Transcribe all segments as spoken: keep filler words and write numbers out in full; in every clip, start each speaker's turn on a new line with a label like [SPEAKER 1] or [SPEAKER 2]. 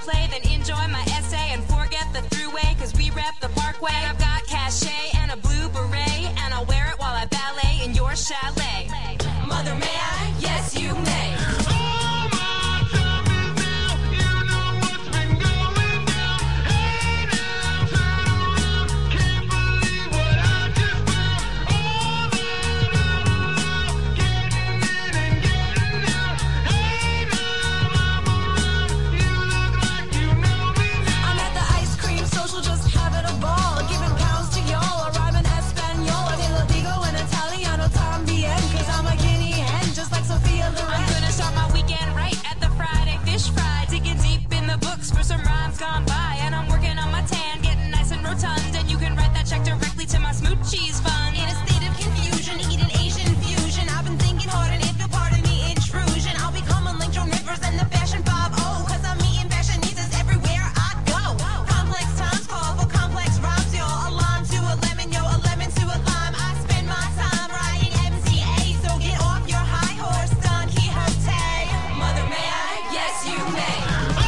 [SPEAKER 1] play, then enjoy my essay and forget the throughway, cause we rep the parkway. I've got cachet and a blue beret, and I'll wear it while I ballet in your chalet. Mother, may I? Yes, you may. Gone by, and I'm working on my tan, getting nice and rotund, and you can write that check directly to my smoochies fund.
[SPEAKER 2] In a state of confusion, eating Asian fusion, I've been thinking hard, and if you'll pardon me intrusion, I'll become a like Joan Rivers and the Fashion five oh, cause I'm meeting fashionistas everywhere I go. Complex times call for complex rhymes, yo. A lime to a lemon, yo, a lemon to a lime. I spend my time riding M C A, so get off your high horse, Don Quixote.
[SPEAKER 1] Mother, may I? Yes, you may.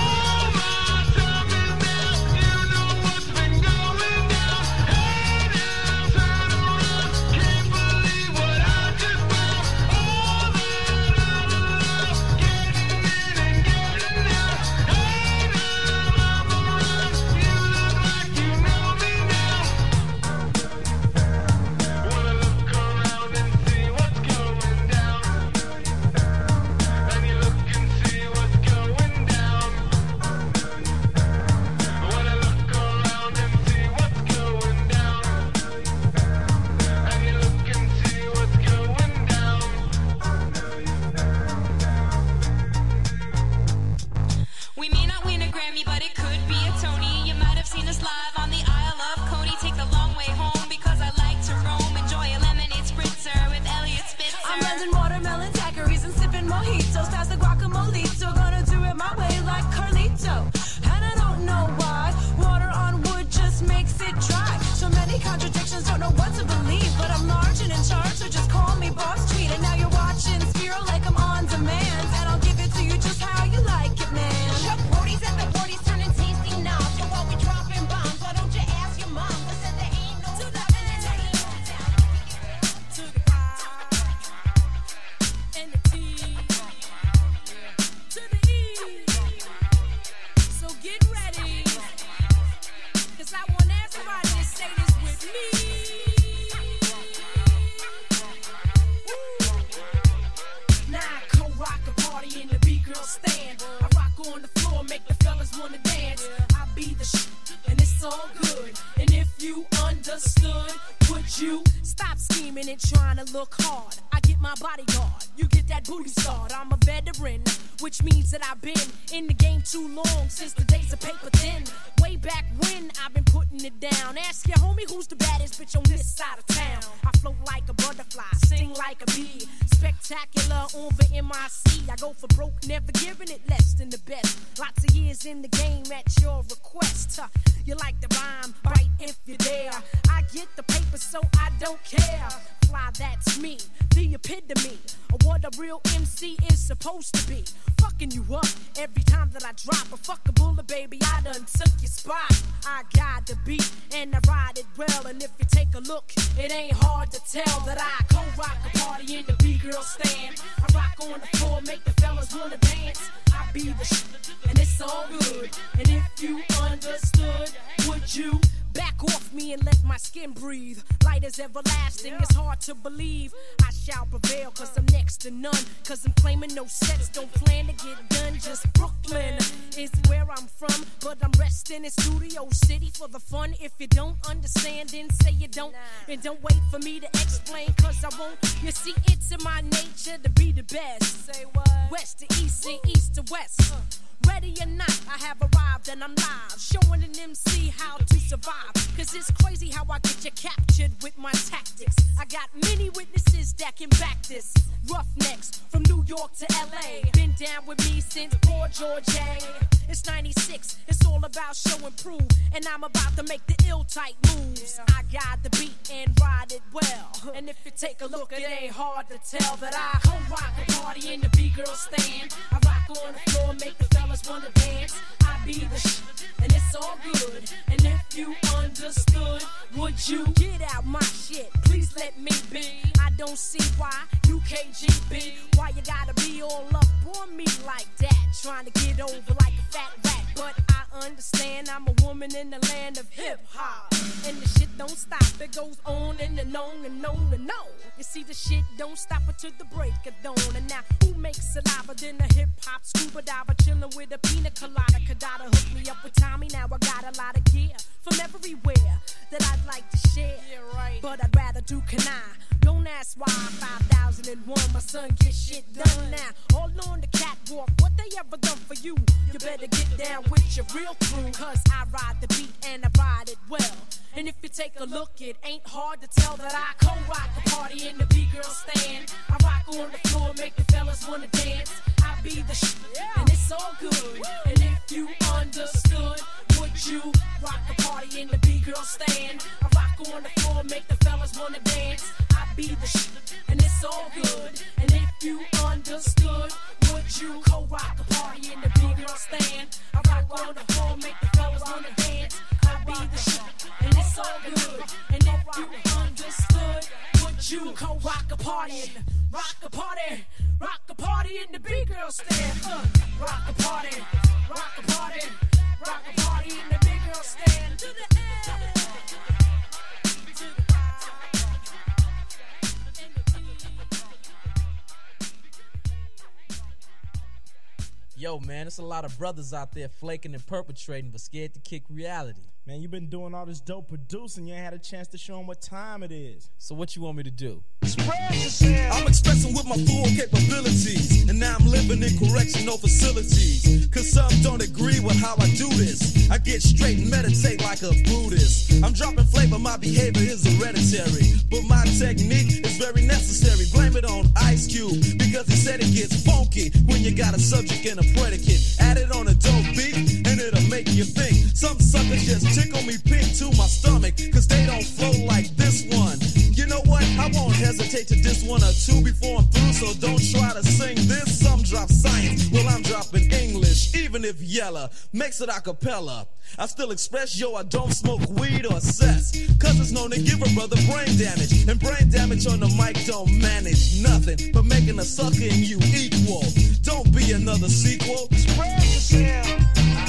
[SPEAKER 3] And don't wait for me to explain, cause I won't. You see, it's in my nature to be the best. Say what? West to east and east to west. Uh. Ready or not, I have arrived and I'm live, showing an M C how to survive. Cause it's crazy how I get you captured with my tactics. I got many witnesses that can back this. Roughnecks from New York to L A, been down with me since poor George A. It's ninety-six. six, it's all about show and prove. And I'm about to make the ill type moves. I got the beat and ride it well. And if you take a look, it ain't hard to tell that I come rock the party in the B-girl stand. I rock on the floor, make the fellas wanna dance. I be the shit, and it's all good. And if you understood, would you get out my shit? Please let me be. I don't see why you can't G B. Why you gotta be all up on me like that? Trying to get over like a fat rat. But I understand I'm a woman in the land of hip-hop. And the shit don't stop, it goes on and and on and on and on. You see the shit don't stop until the break of dawn. And now who makes saliva than a hip-hop scuba diver? Chillin' with a pina colada. Kadada hook me up with Tommy, now I got a lot of gear from everywhere that I'd like to share. Yeah, right. But I'd rather do can I. Don't ask why five thousand one my son get shit done now. All on the catwalk, what they ever done for you? You better get down with your real crew. Cause I ride the beat and I ride it well. And if you take a look, it ain't hard to tell that I co-rock the party in the B-girl stand. I rock on the floor, make the fellas wanna dance. I be the shit, and it's all good. And if you understood, would you rock the party in the B-girl stand? I rock on the floor, make the fellas wanna dance. I be the shit, and it's all good. And if you understood, would you co-rock the party in the B-girl stand? I rock on the floor, make the fellas wanna dance. I be the shit, and it's all good. And if you understood, would you co-rock a party? Rock a party, rock a party in the B-girl stand. Uh, rock a party, rock a party, rock a party in the B-girl stand. To the end, to the
[SPEAKER 4] Yo, man, there's a lot of brothers out there flaking and perpetrating, but scared to kick reality.
[SPEAKER 5] Man, you've been doing all this dope producing. You ain't had a chance to show them what time it is.
[SPEAKER 4] So what you want me to do?
[SPEAKER 6] I'm expressing with my full capabilities, and now I'm living in correctional facilities. Cause some don't agree with how I do this. I get straight and meditate like a Buddhist. I'm dropping flavor, my behavior is hereditary, but my technique is very necessary. Blame it on Ice Cube, because he said it gets funky when you got a subject and a predicate. Add it on a dope beat, and it'll make you think. Some suckers just tickle me pink to my stomach, cause they don't flow like this one. You know what? I won't hesitate to diss one or two before I'm through, so don't try to sing this. Some drop science, well I'm dropping English. Even if Yella makes it a cappella, I still express, yo, I don't smoke weed or cess, cause it's known to give a brother brain damage. And brain damage on the mic don't manage nothing but making a sucker in you equal. Don't be another sequel. Spread yourself.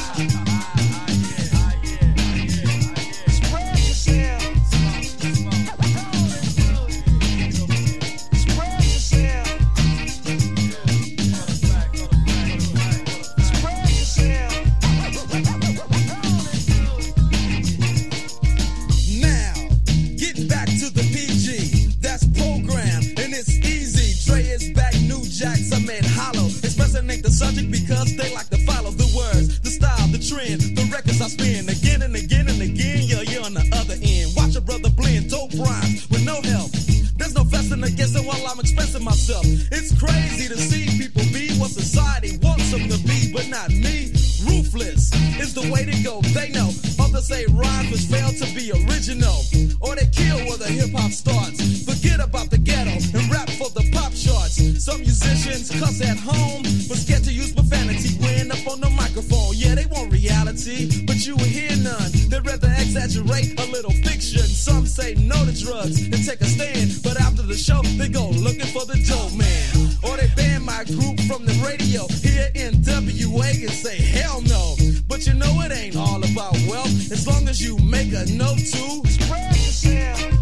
[SPEAKER 6] Subject because they like to follow the words, the style, the trend, the records I spin again and again and again. Yeah, you're on the other end. Watch a brother blend dope rhymes with no help. There's no fussing against it while I'm expressing myself. It's crazy to see people be what society wants them to be, but not me. Ruthless is the way to go. They know. Others say rhymes which fail to be original, or they kill where the hip hop starts. Forget about the ghetto and rap for the pop charts. Some musicians cuss at home, but scared to use profanity when up on the microphone. Yeah, they want reality, but you will hear none. They'd rather exaggerate a little fiction. Some say no to drugs and take a stand, but after the show, they go looking for the dope man. Or they ban my group from the radio here in W A and say hell no. But you know it ain't all about wealth, as long as you make a note to spread yourself.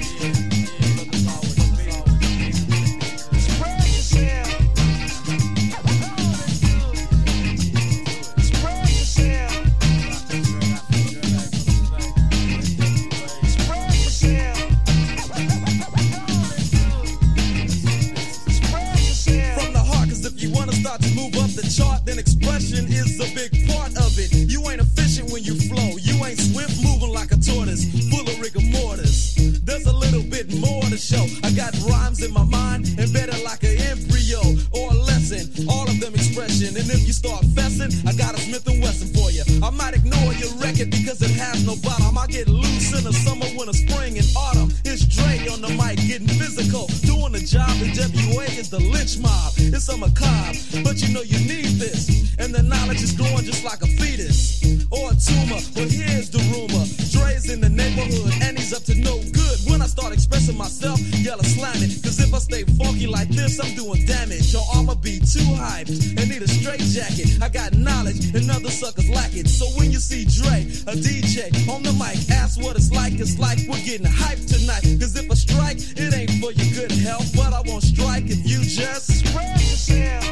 [SPEAKER 6] To move up the chart, then expression is a big part of it. You ain't efficient when you flow. You ain't swift moving like a tortoise, full of rigor mortis. There's a little bit more to show. I got rhymes in my mind, embedded like an embryo or a lesson. All of them expression. And if you start fessing, I got a Smith and Wesson for you. I might ignore your record because it has no bottom. I get loose in the summer, winter, spring, and autumn. It's Dre on the mic, getting physical, doing the job. The W A is the lynch mob. It's a macabre, but you know you need this. And the knowledge is growing just like a fetus or a tumor. But here's the rumor: Dre's in the neighborhood and he's up to no good. When I start expressing myself, y'all are slamming. Cause if I stay funky like this, I'm doing damage. Or I'ma be too hyped and need a straight jacket. I got knowledge and other suckers lack it. So when you see Dre, a D J on the mic, ask what it's like. It's like we're getting hyped tonight. Cause if I strike, it ain't for your good health. But I won't strike if you just spread yourself.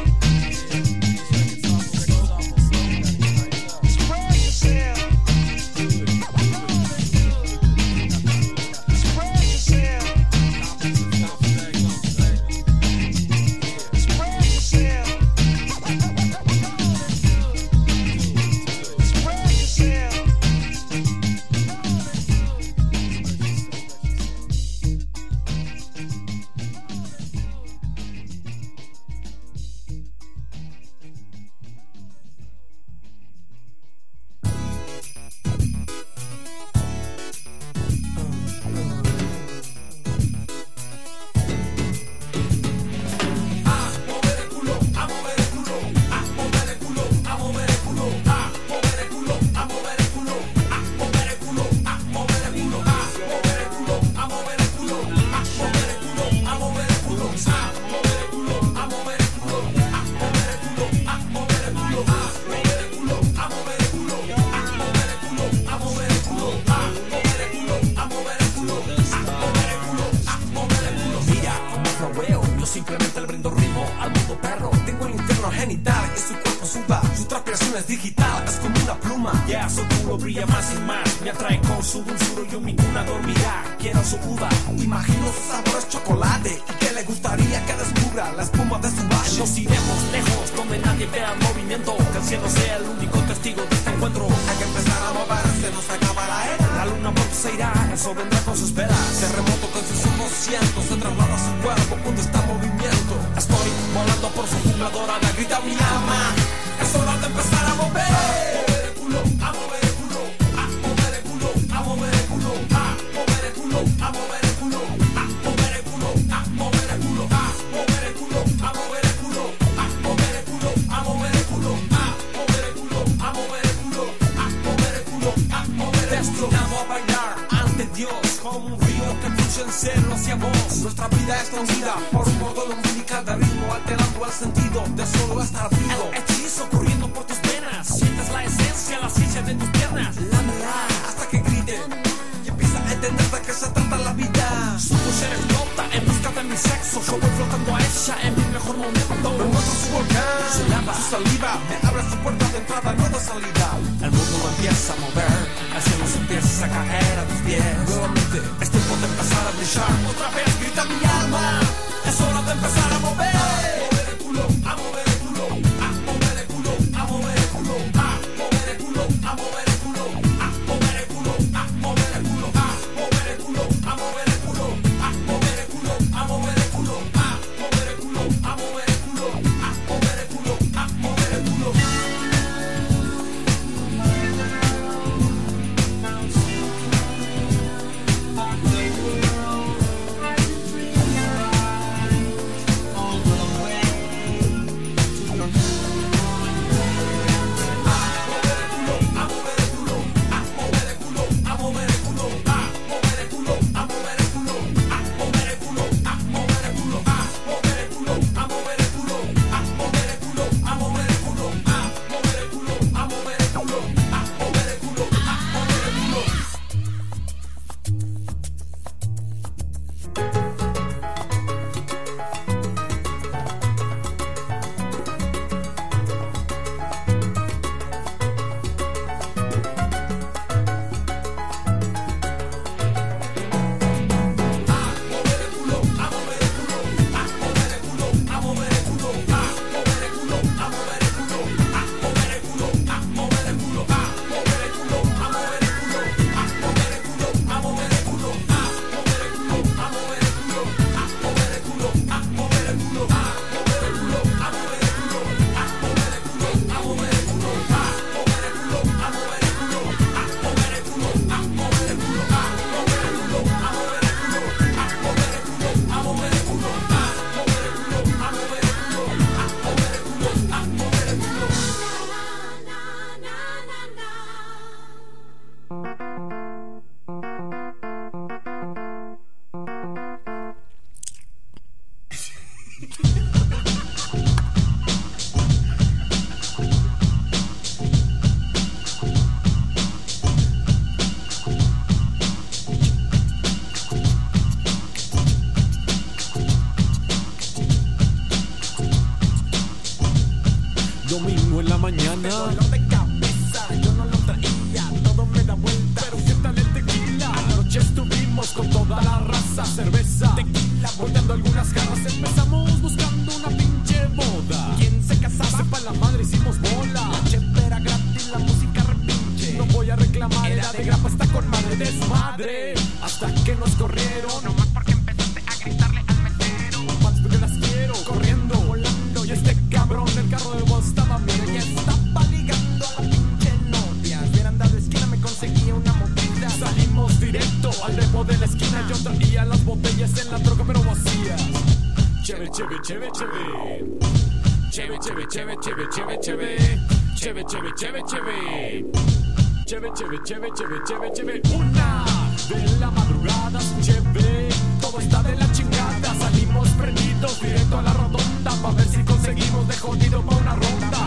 [SPEAKER 7] Domingo en la mañana,
[SPEAKER 6] dolor de cabeza, yo no lo traía, todo me da vuelta. Pero qué tal el tequila, anoche estuvimos con toda la raza. Cerveza, tequila, volteando algunas jarras. Empezamos buscando una pinche boda. ¿Quién se casaba? Sepa la madre, hicimos bola. La chepe era gratis, la música repinche. No voy a reclamar, era de grapa, está con madre desmadre. Hasta que nos corrieron, nomás porque empezaste a gritarle al mesero. Más porque las quiero, corriendo, volando. Y este cabrón del carro de voz estaba mirando. Y estaba ligando a la pinche novia. Hubieran dado esquina, me conseguía una movida. Salimos directo al depo de la esquina. Yo traía las botellas en la troca pero vacías. Cheve, cheve, cheve, cheve. Cheve, cheve, cheve, cheve, cheve, cheve. Cheve, cheve, cheve, cheve. Cheve, cheve, cheve, cheve, cheve, cheve. Una de la madrugada, cheve. Todo está de la chingada. Salimos prendidos directo a la rotonda. Pa' ver si conseguimos de jodido pa' una ronda.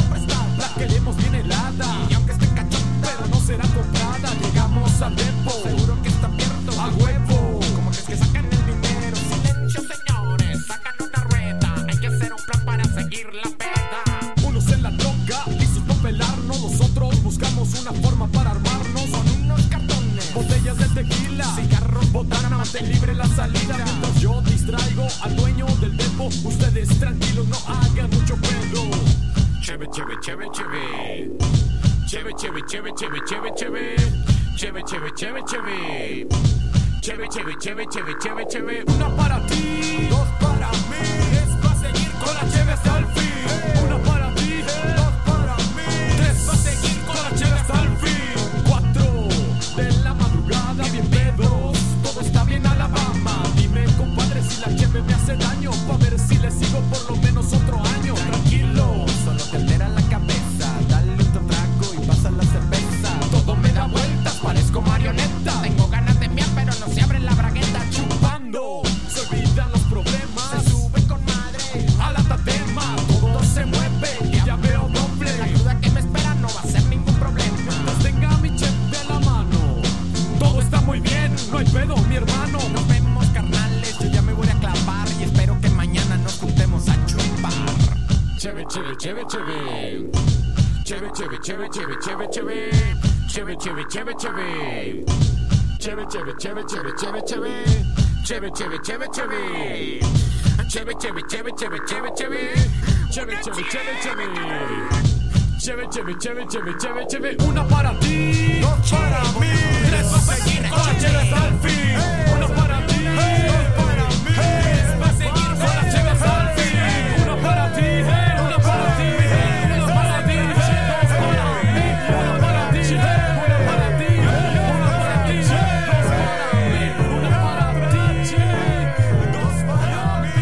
[SPEAKER 6] La queremos bien helada. Y aunque esté cachonda, pero no será comprada. Llegamos al depo, seguro que está abierto. A huevo, como que es que sacan el dinero. Silencio, señores, sacan una rueda. Hay que hacer un plan para seguir la peda. Unos en la troca, listos para pelarnos. Nosotros buscamos una forma para armarnos. Son unos cartones, botellas de tequila, cigarros, botana, mantén libre la salida. Mientras yo distraigo al dueño del depo, ustedes tranquilos, no hagan mucho pedo. Cheve, cheve, cheve, cheve. Cheve, cheve, cheve, cheve, cheve, cheve. Cheve, cheve, cheve, cheve. Cheve, cheve, cheve, cheve, cheve, cheve. Una para ti, dos para mí. Tres para seguir con la cheve hasta el fin. Una para ti, dos para mí. Tres para seguir con la cheve hasta el fin. Cuatro de la madrugada, bien pedos. Todo está bien, Alabama. Dime, compadre, si la cheve me hace daño. Pa' ver si le sigo por lo menos otro año. Tranquilo, solo te altera la cabeza. Dale otro trago y pasa la cerveza. Todo me da vueltas, parezco marioneta. Tengo ganas de miar, pero no se abre la bragueta. Chupando, se olvidan los problemas. Se sube con madre a la tatema. Todo se mueve y ya veo doble. La cruda que me espera no va a ser ningún problema. Mientras tenga mi cheve a la mano, todo está muy bien, no hay pedo, mi hermano. Nos vemos, carnales, yo ya me voy a clavar. Y espero que mañana nos juntemos a chupar. Cheve, cheve, cheve, cheve. Cheve, cheve, cheve, cheve, cheve, cheve. Cheve, cheve, cheve, cheve. Cheve, cheve, cheve, cheve, cheve, cheve. Cheve, cheve, cheve, cheve. Cheve, cheve, cheve, cheve, cheve, cheve. Cheve, cheve, cheve, cheve. Cheve, cheve, cheve, cheve, cheve, cheve. Una para ti, dos para mí. Tres para seguir con la cheve hasta el fin. Una para ti, dos para mí. Tres para seguir con la cheve hasta el fin. Una para ti, una para ti, una para ti, dos para mí. Una para ti, una para ti, una para ti, dos para mí. Una para ti, dos para mí.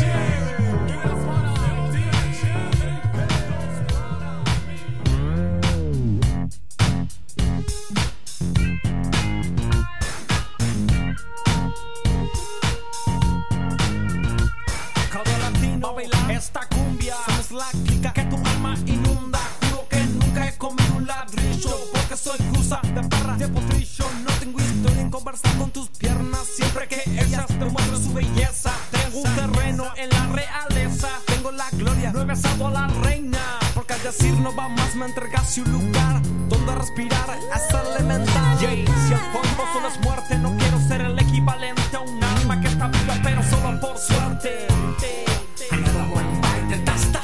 [SPEAKER 6] Cada latino a bailar esta cumbia. Somos la clica que tu alma inunda. Juro que nunca he comido un ladrillo, porque soy cruza de perra de potrillo. No tengo historia en conversar con tus piernas. Siempre que ellas te muestran su belleza. Tengo un terreno en la realeza. Tengo la gloria, no he besado a la reina, porque al decir no va más me entregaste un lugar donde respirar hasta elemental. Yeah. Si el fondo solo es muerte, no quiero ser el equivalente a un alma que está viva pero solo por suerte. Another one bite the dust.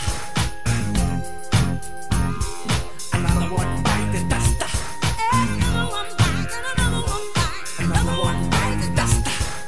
[SPEAKER 6] Another one bite the dust. Another one bite, another one bite, another one bite the dust.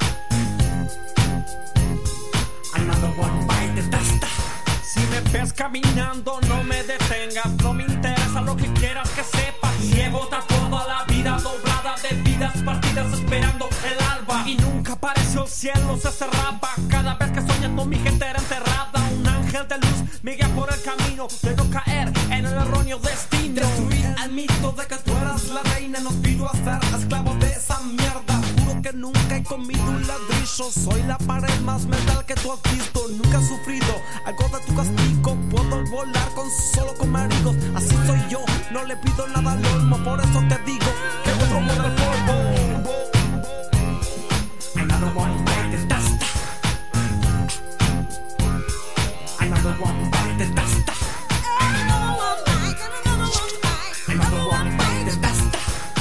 [SPEAKER 6] Another one bite the dust. Si me ves caminando, no me detengas. No me interesa lo que quieras que sepas. Llevo toda la vida doblada de vidas partidas esperando el alba. Y nunca apareció el cielo, se cerraba. Cada vez que soñando mi gente era enterrada. Un ángel de luz me guía por el camino de no caer en el erróneo destino. Destruir el mito de que tú eras la reina, nos pidió a ser esclavos de esa mierda. Juro que nunca he comido un ladrillo. Soy la pared más mental que tú has visto. Nunca he sufrido algo de tu castigo. Puedo volar con solo con maridos. Así soy yo, no le pido nada al olmo. Por eso te digo que otro muerde el polvo. Another one bite the dust. Another one bite the dust. Another one bite the dust.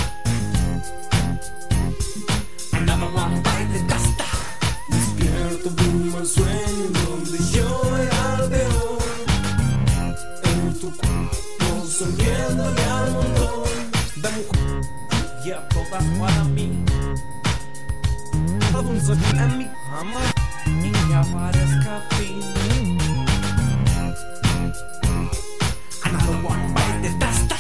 [SPEAKER 6] Another one bite the dust. Despierto de un mal sueño donde yo era el peor. En tu cuerpo sonriéndole al montón de mujeres. Yeah, todas para mí. Alguns aqui a mi cama e há várias capinhas. Another one bite the dust.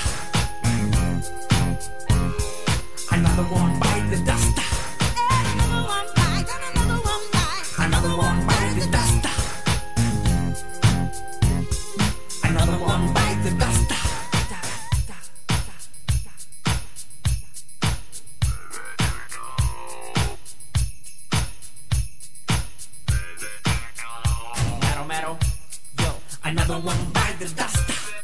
[SPEAKER 6] Another one bite the dust. Another one bite, another one bite. Another one bite the dust. Another one bite the dust. Another one bite the dust.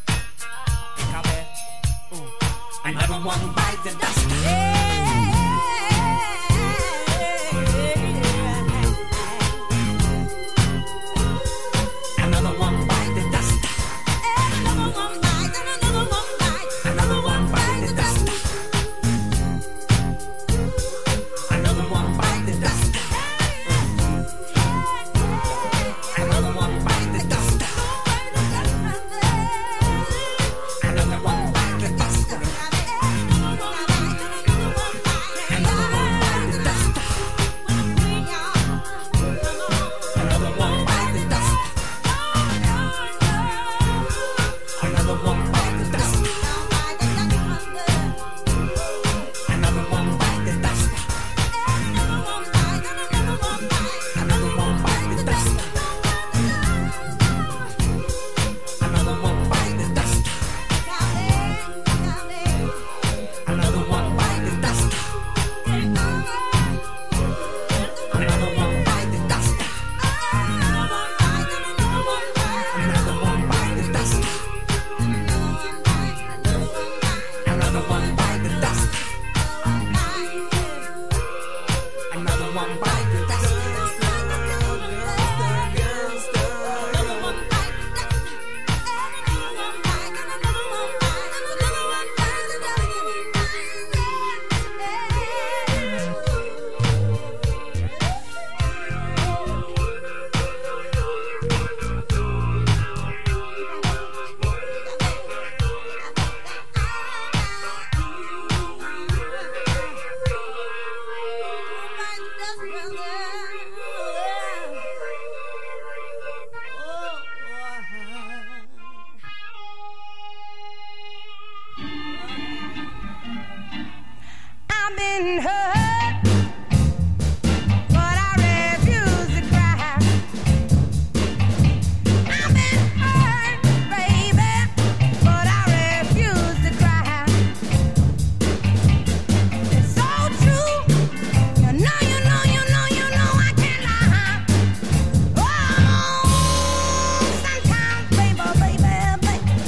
[SPEAKER 6] Another one bite the dust. Another one bite the dust. Another one bite, another one bite. Another one bite the dust. Another one bite the dust. Another one bite the dust. Another one bite the dust.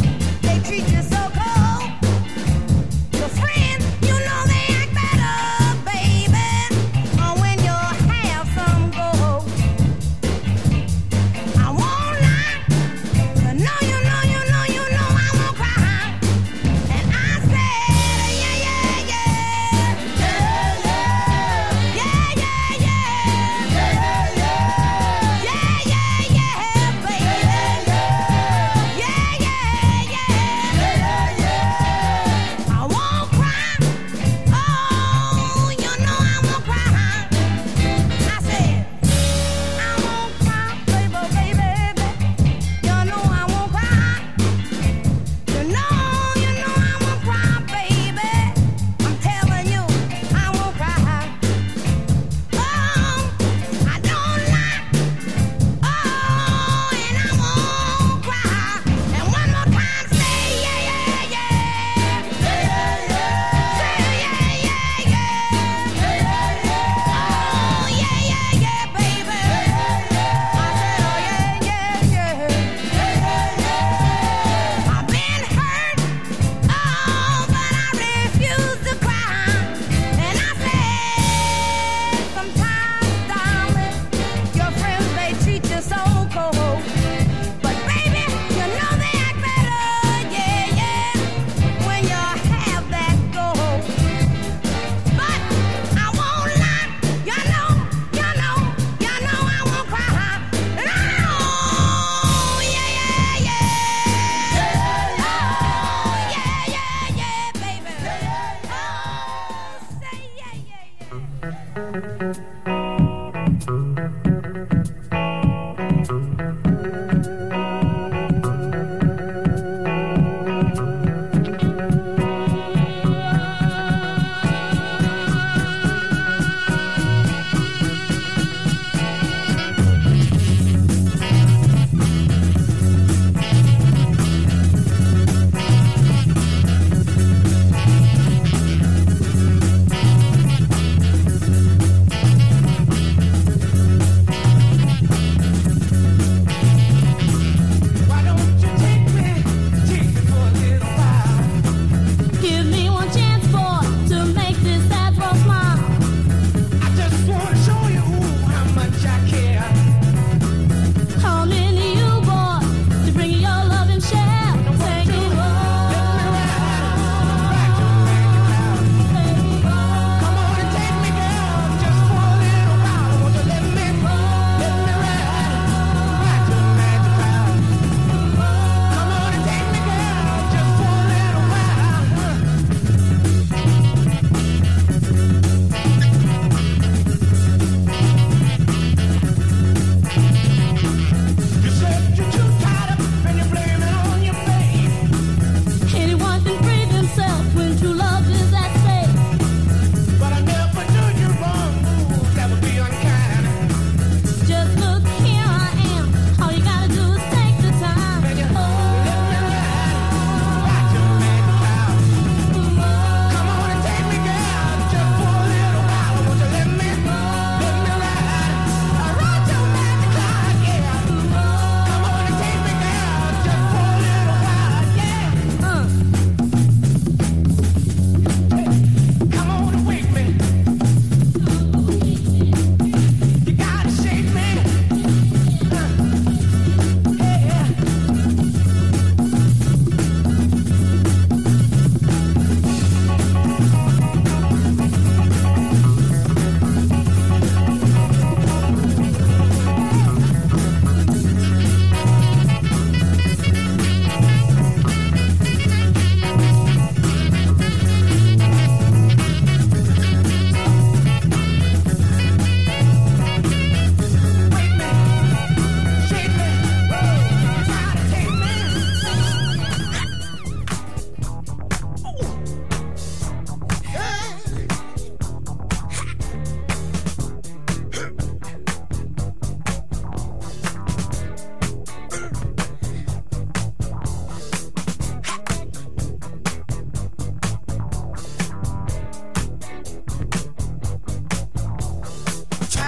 [SPEAKER 6] Treat you so cold. Your friends, you know they act better.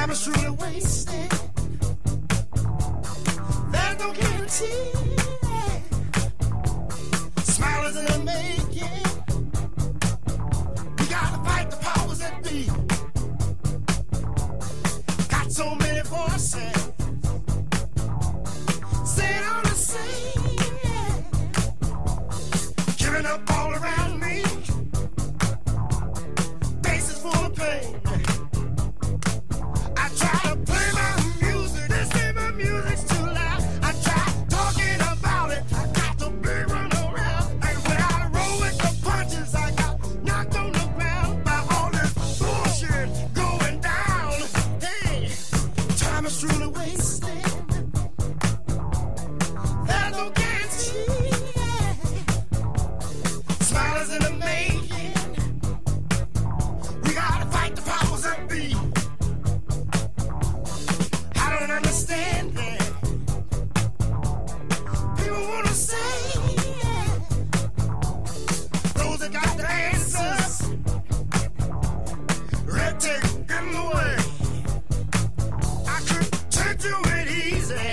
[SPEAKER 8] Time is truly wasted. There's no guarantee. Smile is in the making. We gotta fight the powers that be. Got so many voices saying all the same. Giving up all around me. Faces full of pain. I try to play my music. They say my music's too loud. I try talking about it. I got the big run around. And when I roll with the punches, I got knocked on the ground by all this bullshit going down. Hey, time is truly wasted. There's no guarantee. Smile is in the making. We gotta fight the powers that be. I don't understand that. People wanna say those that got the answers. Red tape in the way. I could turn to it easy.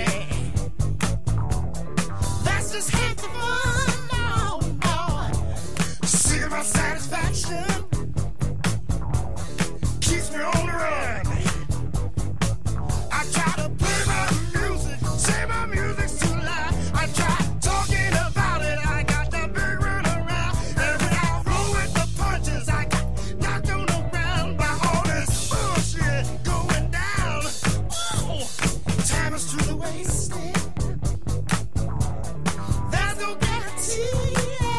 [SPEAKER 8] That's just half the fun. No, no. Sick of my satisfaction. Keeps me on the run. I try to play my music, say my music's too loud. I try talking about it, I got the big run around. And when I roll with the punches, I got knocked on the ground by all this bullshit going down. Oh, time is truly wasted. There's no guarantee.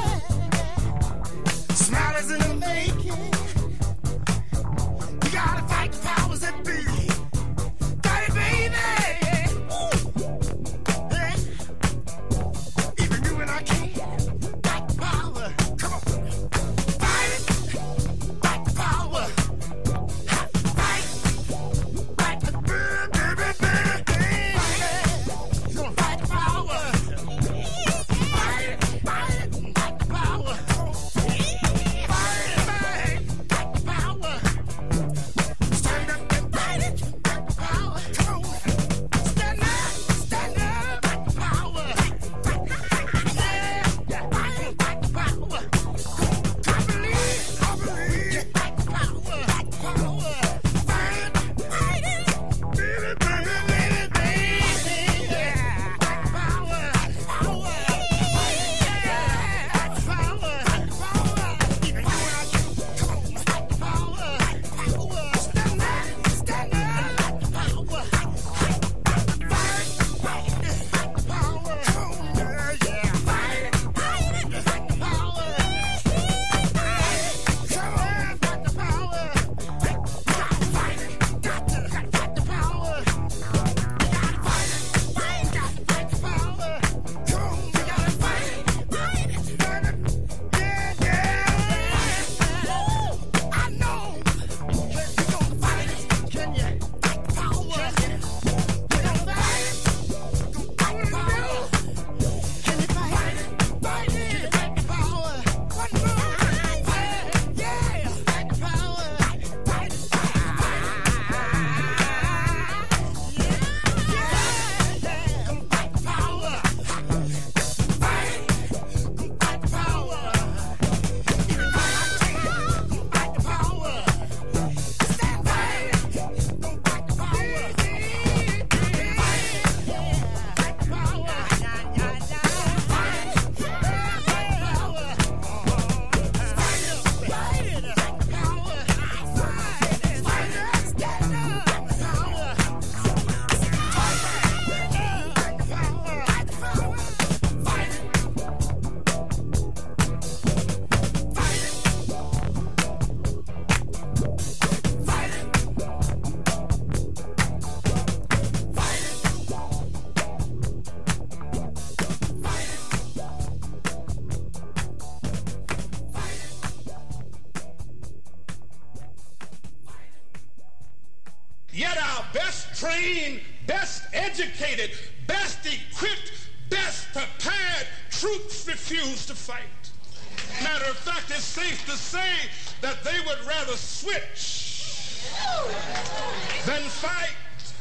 [SPEAKER 8] Smile is in the making. We gotta fight the powers that be. Got it, baby. Ooh. Yeah. Even you and I can't. Got the power. Come on. Fight it. Fight the power. Ha. Fight. Fight the baby, baby, baby. Fight it. You gonna fight the power. Fight it. Fight it. Fight the power. Fight it. Fight the power. Stand up and fight it. Fight the power. Come on. Stand up. Stand up. Fight the power. Yeah. Fight it. Fight the power. I believe. I believe. Fight the power. Fight the power. Fight it. Fight it. Baby, baby, baby, baby. Yeah. Fight the power. Power. Yeah. Fight the power. Power. Even you and I can. Come on. Fight the power. Power. Stand up. Stand up. Fight the power. Fight. Fight it. Fight the power. Come on. Yeah, yeah. Fight it. Fight it. Fight the power. Come on. Fight the power. Got to fight it. Got to fight the power. We gotta fight it. Fight. Got to fight the power. Come on. We gotta fight it. Fight it. Fight it. Yeah, yeah. I know. We gonna fight it. Can you? Fight the power. We gonna fight it. Gonna fight the power. Can you fight it? Fight it. Can you fight the power? One more. Fight it. Yeah. Fight the power. Fight it. Fight it. Yeah. Yeah. Gonna fight the power. Fight it. Gonna fight the power. Even though I can't, gonna fight the power. Stand by it. Gonna fight the power. Fight it. Yeah. Fight the power. Fight it. Fight the power. Stand up. Fight it. Fight the power. Fight it. Fight it. Stand up. Power. Fight it. Fight the power. Fight the power. Fight it. Fight it. Fight it. Fight it.
[SPEAKER 9] Yet our best trained, best educated, best equipped, best prepared troops refuse to fight. Matter of fact, it's safe to say that they would rather switch then fight.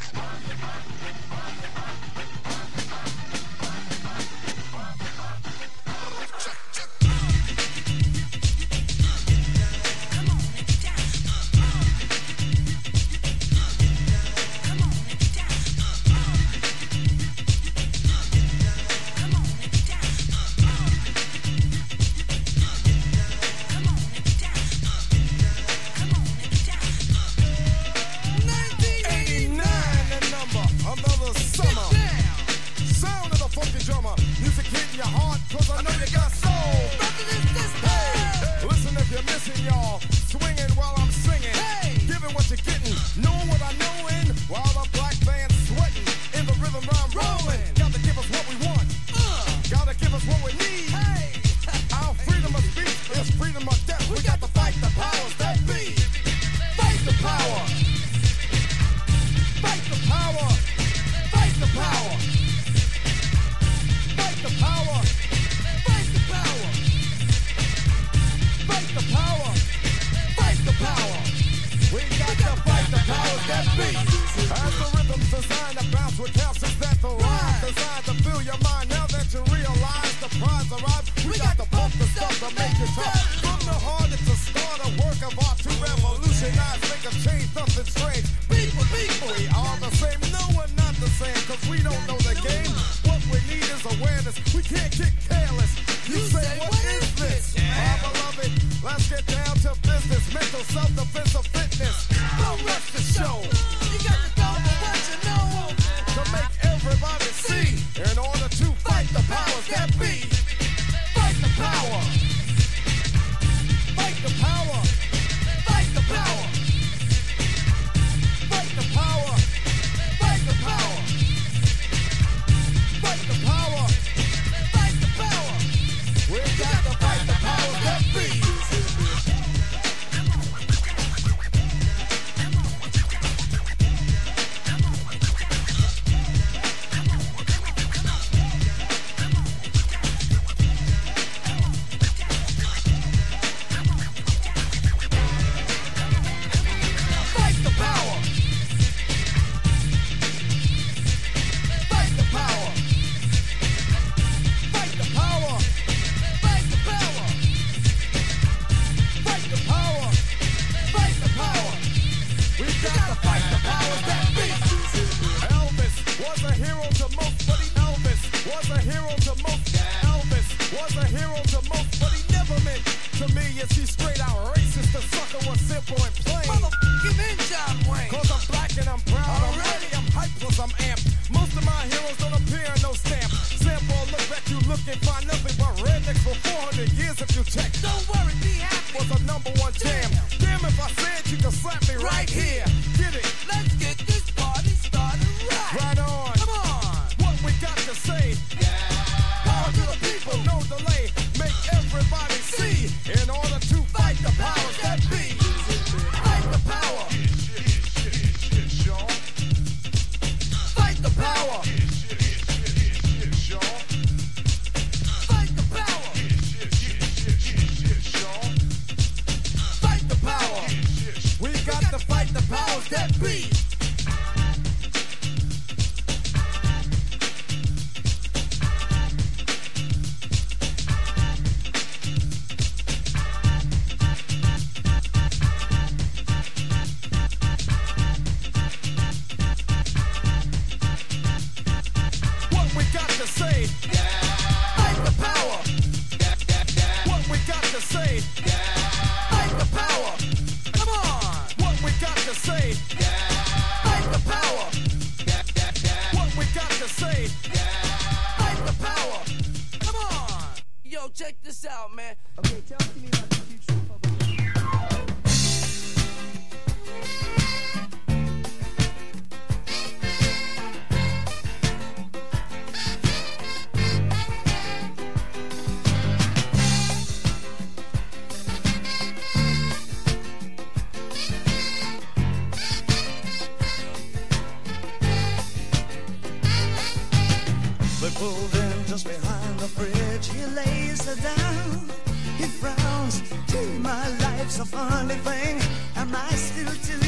[SPEAKER 10] pulled in just behind the bridge. He lays her down, he frowns. Gee, my life's a funny thing. Am I still too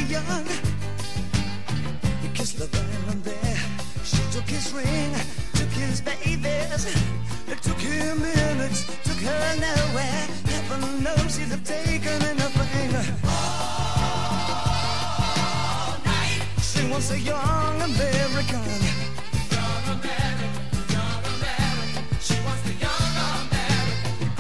[SPEAKER 10] young. He kissed the violin there. She took his ring, took his babies. It took him minutes, took her nowhere. Heaven knows he'd have taken anything. All night. She was a young American. Young American, young American. She was the young American.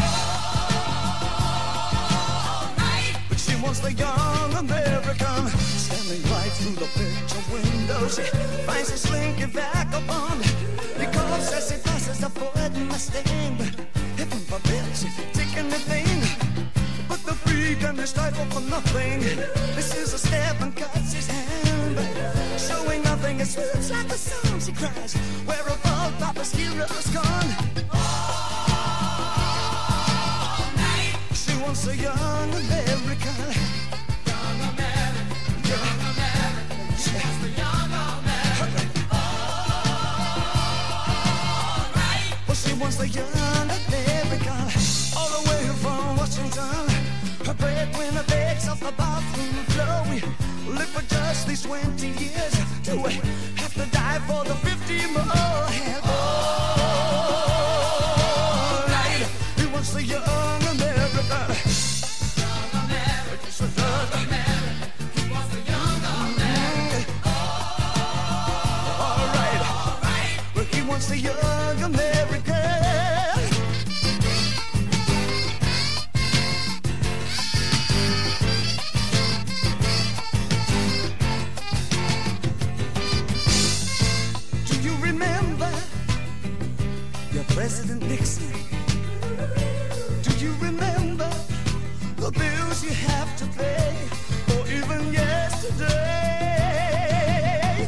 [SPEAKER 10] All night. But she was the young American. Standing right through the picture window, she finds a slinky vagabond. Because as he passes the Ford Mustang, heaven forbid she take anything but the freak and his title for nothing. This is a step and cuts his hand, showing nothing. It feels like a song she cries. Where have all Papa's heroes gone? All night. She wants a young American. Young American. Young American. She wants the young American. She wants the young America, all the way from Washington. Her breadwinner begs off the bathroom floor. We live for just these twenty years. Do we have to die for the fifty more? And all right, he wants the young America. Young America, so young America. He wants the young America. All right, all right, but he wants the young America. President Nixon, do you remember the bills you have to pay, or even yesterday?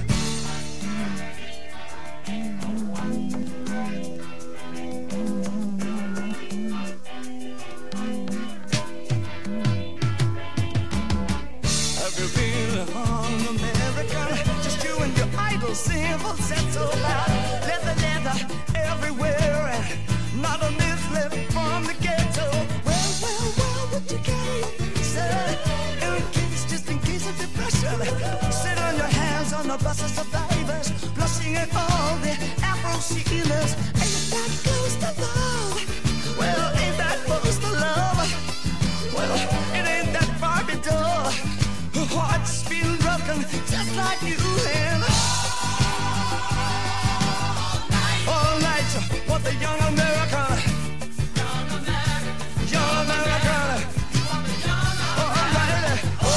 [SPEAKER 10] Have you been on America? Just you and your idol simple settle out. Leather, leather everywhere, and not a lift left from the ghetto. Well, well, well, would you carry a visa? In case, just in case of depression. Sit on your hands on the bus of survivors, blushing at all the Afro-Sheilas. Ain't that close to love? Well, ain't that close to love? Well, it ain't that far to door. Her heart's been broken just like you and all night. What the young America, young America, young America. All right,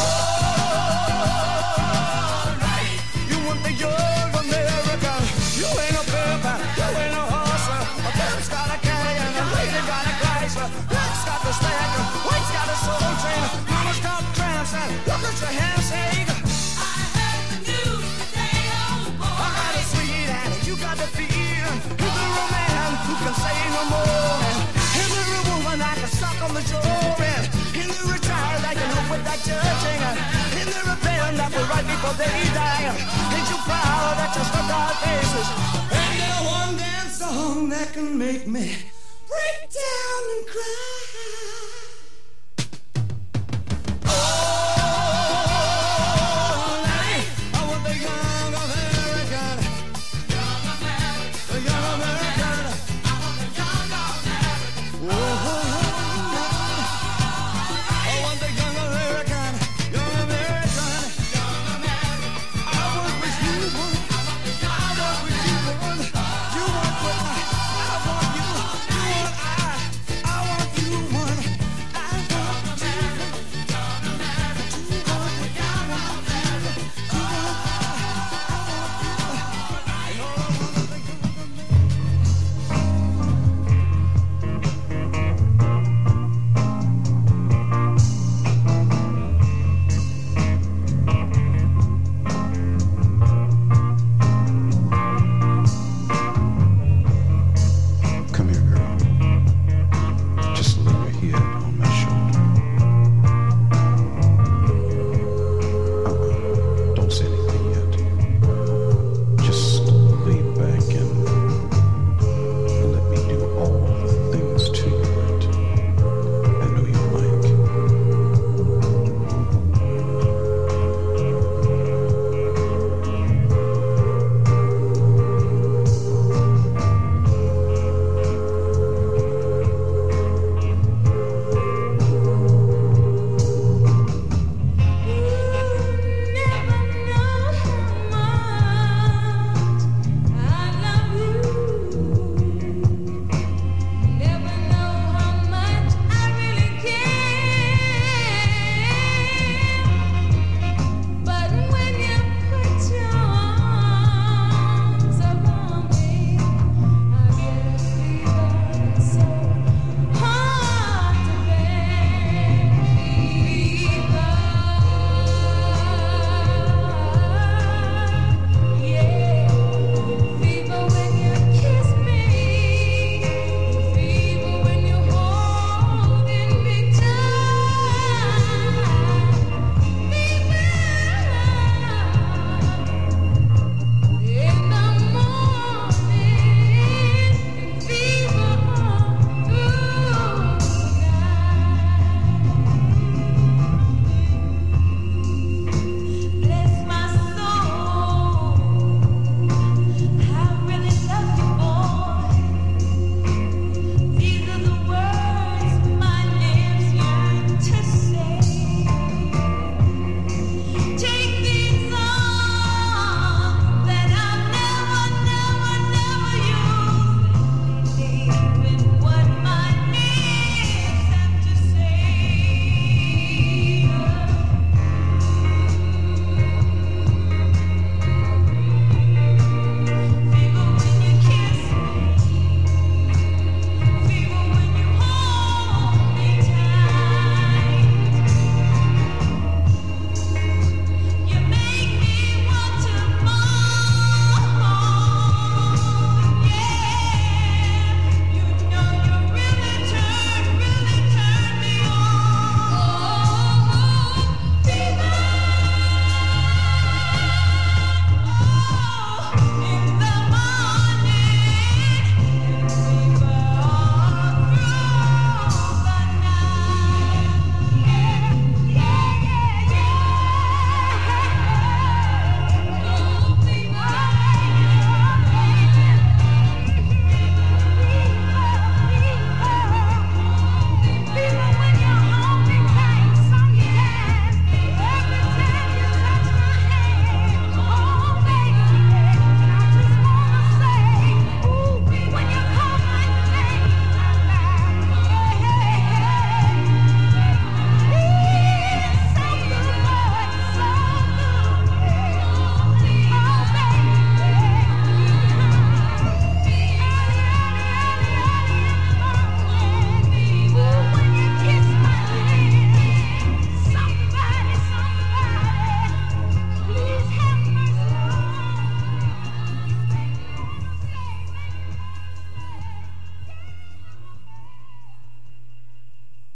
[SPEAKER 10] all right. You want the young America? You ain't a pimp, you ain't a horse. A pimp's got a canyon, a lady got a Chrysler. Black's got the stagger, white's got a soul train. Mama's got tramps, and look at your handshake. I heard the news today, oh boy. I got a sweet and you got the feet. Who can say no more? And every woman I can suck on the jaw. And in the retired I can help with that judging. In the rebellion that will right before they die. Ain't you proud that you stuck our faces? Ain't there one damn song that can make me break down and cry?